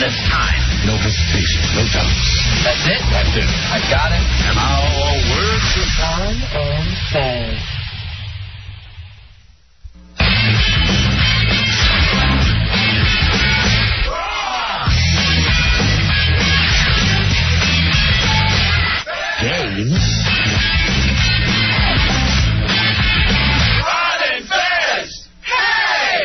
It's time. No hesitation, no doubts. That's it? That's it. I got it. And now, a word from Ron and Fez. Game. Ron and Fez! Hey!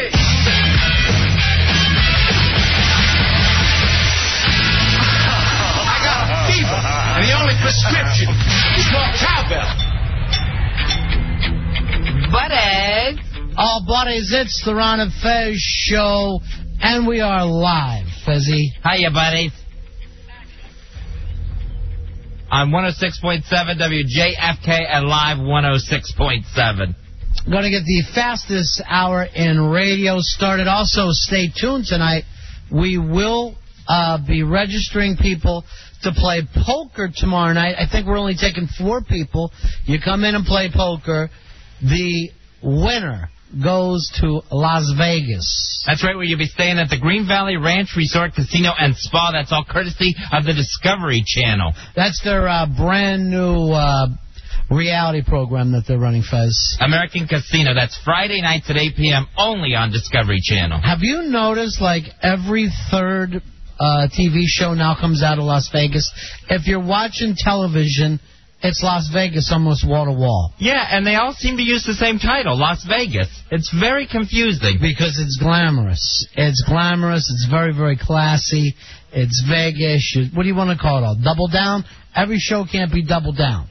I got a fever, and the only prescription is more cowbell. Buddies. Oh, buddies, it's the Ron and Fez show, and we are live, Fezzy. Hiya, buddies. On 106.7 WJFK and live 106.7. Going to get the fastest hour in radio started. Also, stay tuned tonight. We will be registering people to play poker tomorrow night. I think we're only taking 4 people. You come in and play poker. The winner goes to Las Vegas. That's right, where you'll be staying at the Green Valley Ranch Resort Casino and Spa. That's all courtesy of the Discovery Channel. That's their brand new reality program that they're running, Fez. American Casino. That's Friday nights at 8 p.m. only on Discovery Channel. Have you noticed, like, every third TV show now comes out of Las Vegas? If you're watching television, it's Las Vegas almost wall to wall. Yeah, and they all seem to use the same title, Las Vegas. It's very confusing. Because it's glamorous. It's glamorous. It's very, very classy. It's Vegas. What do you want to call it all? Double down? Every show can't be double down.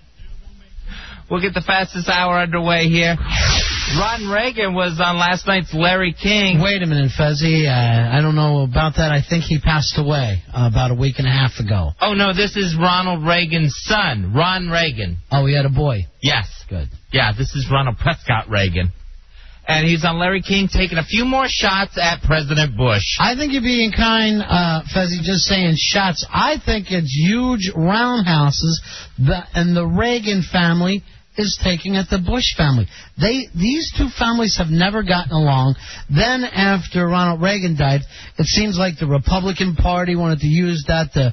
We'll get the fastest hour underway here. Ron Reagan was on last night's Larry King. Wait a minute, Fezzy. I don't know about that. I think he passed away about a week and a half ago. Oh, no, this is Ronald Reagan's son, Ron Reagan. Oh, he had a boy. Yes. Good. Yeah, this is Ronald Prescott Reagan. And he's on Larry King taking a few more shots at President Bush. I think you're being kind, Fezzy, just saying shots. I think it's huge roundhouses, and the Reagan family is taking at the Bush family. These two families have never gotten along. Then after Ronald Reagan died, it seems like the Republican Party wanted to use that to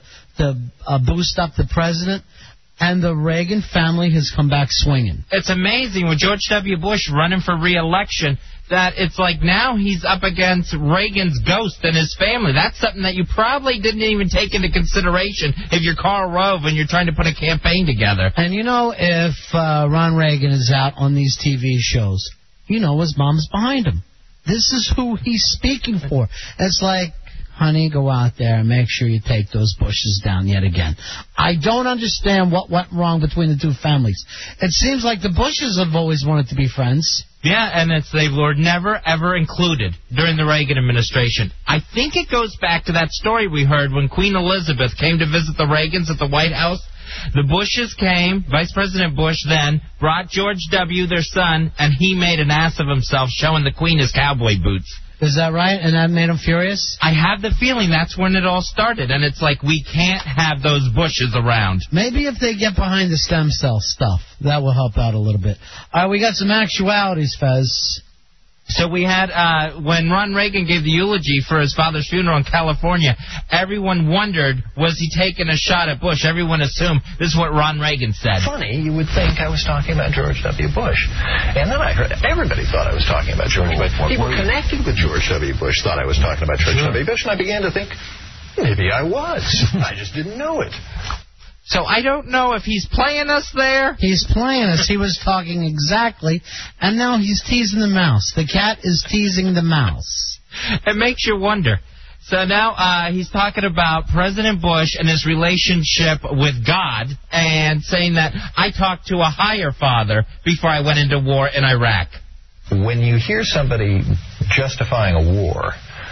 boost up the president. And the Reagan family has come back swinging. It's amazing with George W. Bush running for re-election that it's like now he's up against Reagan's ghost and his family. That's something that you probably didn't even take into consideration if you're Karl Rove and you're trying to put a campaign together. And you know, if Ron Reagan is out on these TV shows, you know his mom's behind him. This is who he's speaking for. It's like, honey, go out there and make sure you take those Bushes down yet again. I don't understand what went wrong between the two families. It seems like the Bushes have always wanted to be friends. Yeah, and they were never, ever included during the Reagan administration. I think it goes back to that story we heard when Queen Elizabeth came to visit the Reagans at the White House. The Bushes came, Vice President Bush then, brought George W., their son, and he made an ass of himself showing the Queen his cowboy boots. Is that right? And that made him furious? I have the feeling that's when it all started, and it's like we can't have those Bushes around. Maybe if they get behind the stem cell stuff, that will help out a little bit. All right, we got some actualities, Fez. So we had, when Ron Reagan gave the eulogy for his father's funeral in California, everyone wondered, was he taking a shot at Bush? Everyone assumed this is what Ron Reagan said. Funny, you would think I was talking about George W. Bush. And then I heard everybody thought I was talking about George Bush. People connected with George W. Bush thought I was talking about George W. Bush, and I began to think, maybe I was. I just didn't know it. So I don't know if he's playing us there. He's playing us. He was talking exactly, and now he's teasing the mouse. The cat is teasing the mouse. It makes you wonder. So now he's talking about President Bush and his relationship with God and saying that I talked to a higher father before I went into war in Iraq. When you hear somebody justifying a war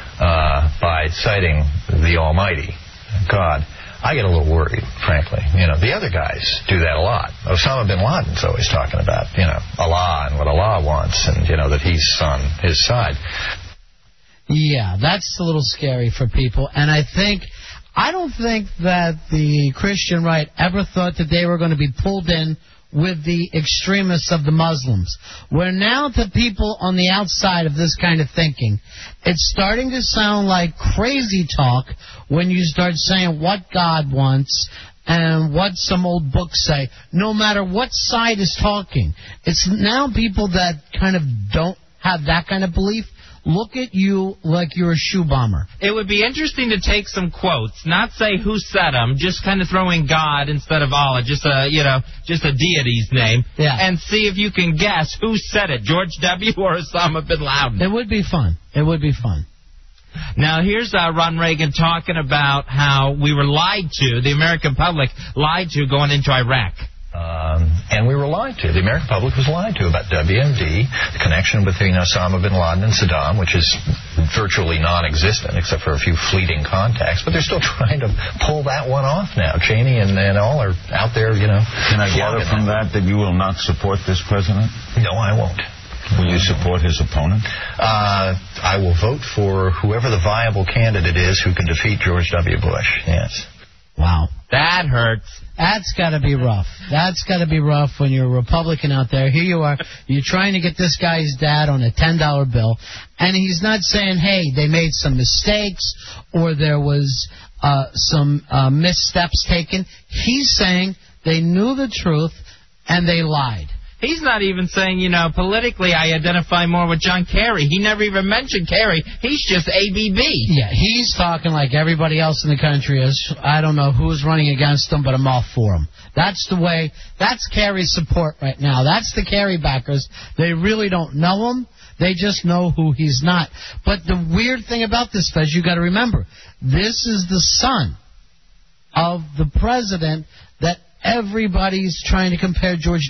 by citing the Almighty, God, I get a little worried, frankly. You know, the other guys do that a lot. Osama bin Laden's always talking about, Allah and what Allah wants and, that he's on his side. Yeah, that's a little scary for people. And I don't think that the Christian right ever thought that they were going to be pulled in with the extremists of the Muslims. Where now to people on the outside of this kind of thinking, it's starting to sound like crazy talk when you start saying what God wants and what some old books say, no matter what side is talking. It's now people that kind of don't have that kind of belief look at you like you're a shoe bomber. It would be interesting to take some quotes, not say who said them, just kind of throw in God instead of Allah, just a deity's name, and see if you can guess who said it, George W. or Osama bin Laden. It would be fun. It would be fun. Now, here's Ron Reagan talking about how we were lied to, the American public lied to going into Iraq. And we were lied to. The American public was lied to about WMD, the connection between Osama bin Laden and Saddam, which is virtually non-existent except for a few fleeting contacts. But they're still trying to pull that one off now. Cheney and all are out there, Can I gather from that you will not support this president? No, I won't. Will you support his opponent? I will vote for whoever the viable candidate is who can defeat George W. Bush. Yes. Wow. That hurts. That's got to be rough. That's got to be rough when you're a Republican out there. Here you are. You're trying to get this guy's dad on a $10 bill, and he's not saying, hey, they made some mistakes or there was some missteps taken. He's saying they knew the truth and they lied. He's not even saying, politically I identify more with John Kerry. He never even mentioned Kerry. He's just ABB. Yeah, he's talking like everybody else in the country is. I don't know who's running against him, but I'm all for him. That's the way. That's Kerry's support right now. That's the Kerry backers. They really don't know him. They just know who he's not. But the weird thing about this, Fez, you got to remember, this is the son of the president that everybody's trying to compare George